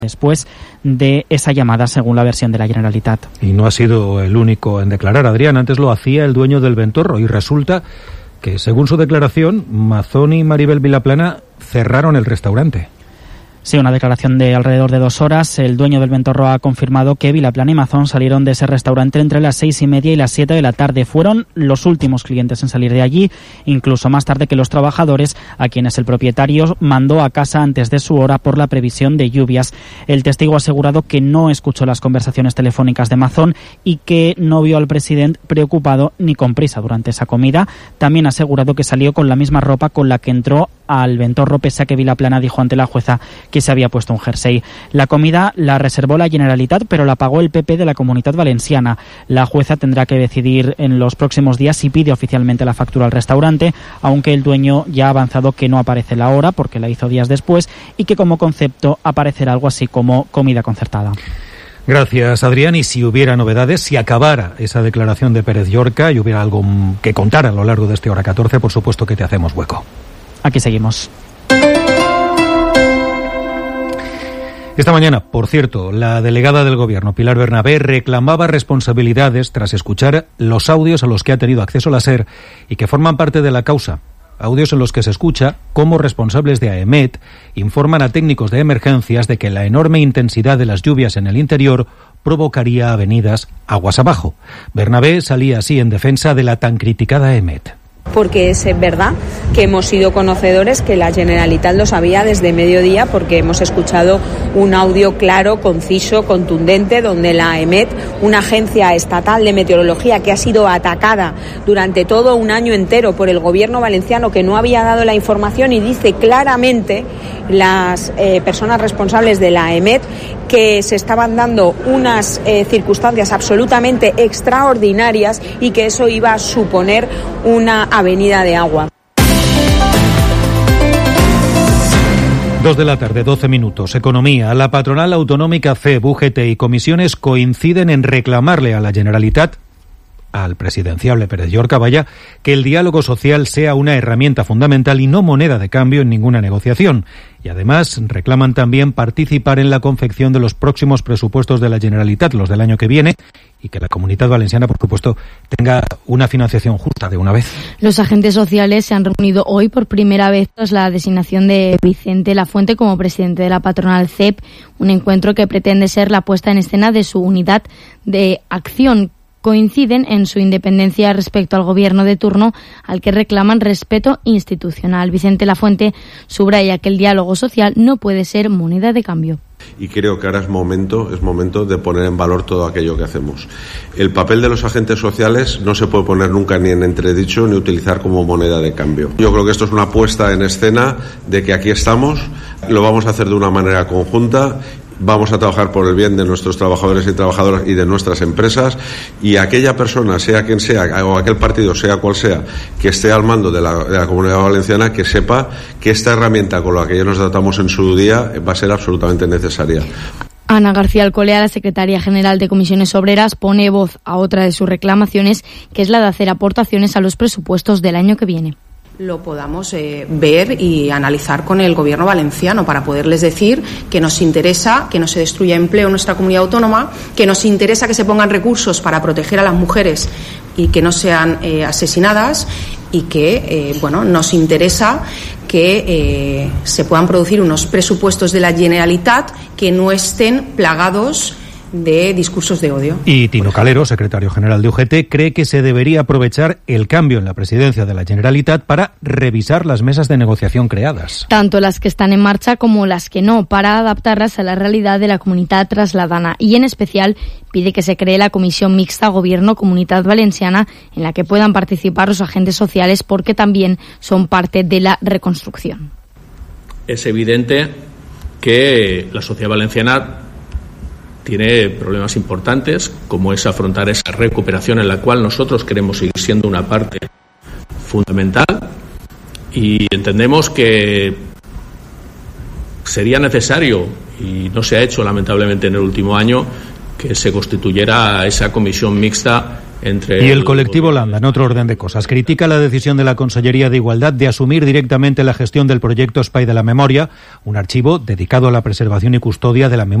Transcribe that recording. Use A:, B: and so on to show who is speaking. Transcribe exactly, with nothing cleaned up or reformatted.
A: después de esa llamada, según la versión de la Generalitat.
B: Y no ha sido el único en declarar, Adrián. Antes lo hacía el dueño del Ventorro y resulta que, según su declaración, Mazón y Maribel Vilaplana cerraron el restaurante.
A: Sí, una declaración de alrededor de dos horas. El dueño del Ventorro ha confirmado que Vilaplana y Mazón salieron de ese restaurante entre las seis y media y las siete de la tarde. Fueron los últimos clientes en salir de allí, incluso más tarde que los trabajadores, a quienes el propietario mandó a casa antes de su hora por la previsión de lluvias. El testigo ha asegurado que no escuchó las conversaciones telefónicas de Mazón y que no vio al presidente preocupado ni con prisa durante esa comida. También ha asegurado que salió con la misma ropa con la que entró al Ventorro, pese a que Vilaplana dijo ante la jueza que se había puesto un jersey. La comida la reservó la Generalitat, pero la pagó el P P de la Comunitat Valenciana. La jueza tendrá que decidir en los próximos días si pide oficialmente la factura al restaurante, aunque el dueño ya ha avanzado que no aparece la hora, porque la hizo días después, y que como concepto aparecerá algo así como comida concertada.
B: Gracias, Adrián. Y si hubiera novedades, si acabara esa declaración de Pérez Llorca y hubiera algo que contar a lo largo de este Hora catorce, por supuesto que te hacemos hueco.
A: Aquí seguimos.
B: Esta mañana, por cierto, la delegada del Gobierno, Pilar Bernabé, reclamaba responsabilidades tras escuchar los audios a los que ha tenido acceso la SER y que forman parte de la causa. Audios en los que se escucha cómo responsables de AEMET informan a técnicos de emergencias de que la enorme intensidad de las lluvias en el interior provocaría avenidas aguas abajo. Bernabé salía así en defensa de la tan criticada AEMET.
C: Porque es verdad que hemos sido conocedores, que la Generalitat lo sabía desde mediodía, porque hemos escuchado un audio claro, conciso, contundente, donde la AEMET, una agencia estatal de meteorología que ha sido atacada durante todo un año entero por el gobierno valenciano, que no había dado la información, y dice claramente las eh, personas responsables de la AEMET que se estaban dando unas eh, circunstancias absolutamente extraordinarias y que eso iba a suponer una avenida de agua.
B: Dos de la tarde, doce minutos. Economía. La patronal autonómica C E P, U G T y comisiones coinciden en reclamarle a la Generalitat, al presidenciable Pérez Llorca, vaya, que el diálogo social sea una herramienta fundamental y no moneda de cambio en ninguna negociación. Y además reclaman también participar en la confección de los próximos presupuestos de la Generalitat, los del año que viene, y que la Comunitat Valenciana, por supuesto, tenga una financiación justa de una vez.
D: Los agentes sociales se han reunido hoy por primera vez tras la designación de Vicente Lafuente como presidente de la patronal C E P, un encuentro que pretende ser la puesta en escena de su unidad de acción. Coinciden en su independencia respecto al gobierno de turno, al que reclaman respeto institucional. Vicente Lafuente subraya que el diálogo social no puede ser moneda de cambio.
E: Y creo que ahora es momento, es momento de poner en valor todo aquello que hacemos. El papel de los agentes sociales no se puede poner nunca ni en entredicho ni utilizar como moneda de cambio. Yo creo que esto es una puesta en escena de que aquí estamos, lo vamos a hacer de una manera conjunta. Vamos a trabajar por el bien de nuestros trabajadores y trabajadoras y de nuestras empresas, y aquella persona, sea quien sea, o aquel partido, sea cual sea, que esté al mando de la, de la Comunidad Valenciana, que sepa que esta herramienta con la que ya nos tratamos en su día va a ser absolutamente necesaria.
D: Ana García Alcolea, la secretaria general de Comisiones Obreras, pone voz a otra de sus reclamaciones, que es la de hacer aportaciones a los presupuestos del año que viene.
F: Lo podamos eh, ver y analizar con el gobierno valenciano para poderles decir que nos interesa que no se destruya empleo en nuestra comunidad autónoma, que nos interesa que se pongan recursos para proteger a las mujeres y que no sean eh, asesinadas, y que eh, bueno, nos interesa que eh, se puedan producir unos presupuestos de la Generalitat que no estén plagados de discursos de odio.
B: Y Tino Calero, secretario general de U G T, cree que se debería aprovechar el cambio en la presidencia de la Generalitat para revisar las mesas de negociación creadas.
D: Tanto las que están en marcha como las que no, para adaptarlas a la realidad de la comunidad trasladana. Y en especial pide que se cree la Comisión Mixta Gobierno-Comunitat Valenciana, en la que puedan participar los agentes sociales, porque también son parte de la reconstrucción.
G: Es evidente que la sociedad valenciana tiene problemas importantes, como es afrontar esa recuperación en la cual nosotros queremos seguir siendo una parte fundamental, y entendemos que sería necesario, y no se ha hecho lamentablemente en el último año, que se constituyera esa comisión mixta entre...
B: Y el colectivo Landa, en otro orden de cosas, critica la decisión de la Consellería de Igualdad de asumir directamente la gestión del proyecto Espai de la Memoria, un archivo dedicado a la preservación y custodia de la memoria